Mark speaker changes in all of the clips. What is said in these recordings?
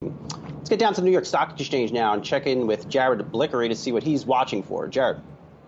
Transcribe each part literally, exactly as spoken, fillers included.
Speaker 1: Let's get down to the New York Stock Exchange now and check in with Jared Blickery to see what he's watching for. Jared.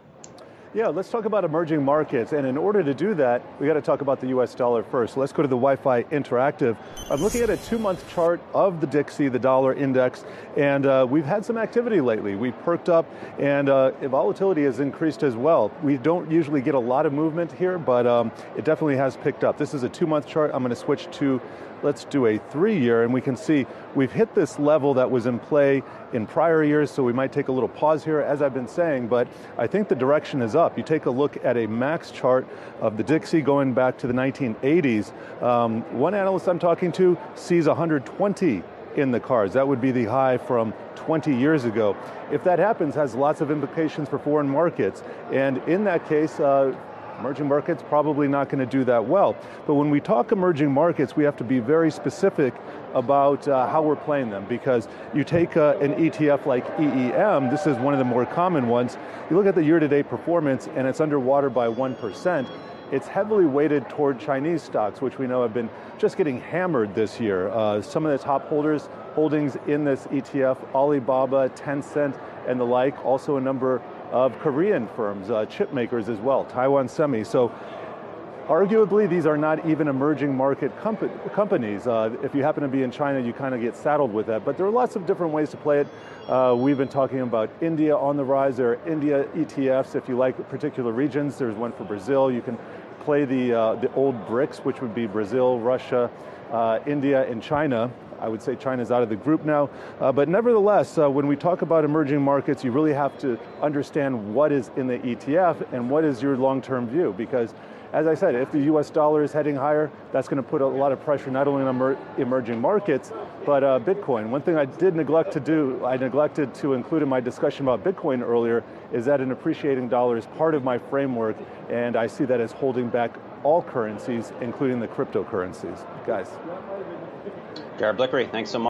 Speaker 2: Yeah, let's talk about emerging markets. And in order to do that, we got to talk about the U S dollar first. So let's go to the Wi-Fi Interactive. I'm looking at a two-month chart of the D X Y, the dollar index, and uh, we've had some activity lately. We've perked up, and uh, volatility has increased as well. We don't usually get a lot of movement here, but um, it definitely has picked up. This is a two-month chart. I'm going to switch to, let's do a three-year, and we can see we've hit this level that was in play in prior years, so we might take a little pause here, as I've been saying, but I think the direction is up. You take a look at a max chart of the D X Y going back to the nineteen eighties. Um, one analyst I'm talking to sees one hundred twenty in the cards. That would be the high from twenty years ago. If that happens, it has lots of implications for foreign markets, and in that case, uh, emerging markets probably not going to do that well. But when we talk emerging markets, we have to be very specific about uh, how we're playing them, because you take uh, an E T F like E E M, this is one of the more common ones, you look at the year-to-date performance and it's underwater by one percent. It's heavily weighted toward Chinese stocks, which we know have been just getting hammered this year. Uh, some of the top holders, holdings in this E T F, Alibaba, Tencent, and the like, also a number of Korean firms, uh, chip makers as well, Taiwan Semi. So arguably, these are not even emerging market comp- companies. Uh, if you happen to be in China, you kind of get saddled with that. But there are lots of different ways to play it. Uh, we've been talking about India on the rise. There are India E T Fs. If you like particular regions, there's one for Brazil. You can play the, uh, the old BRICS, which would be Brazil, Russia, uh, India, and China. I would say China's out of the group now. Uh, but nevertheless, uh, when we talk about emerging markets, you really have to understand what is in the E T F and what is your long-term view. Because, as I said, if the U S dollar is heading higher, that's going to put a lot of pressure not only on emer- emerging markets, but uh, Bitcoin. One thing I did neglect to do, I neglected to include in my discussion about Bitcoin earlier, is that an appreciating dollar is part of my framework, and I see that as holding back all currencies, including the cryptocurrencies. Guys.
Speaker 1: Jared Blickery, thanks so much.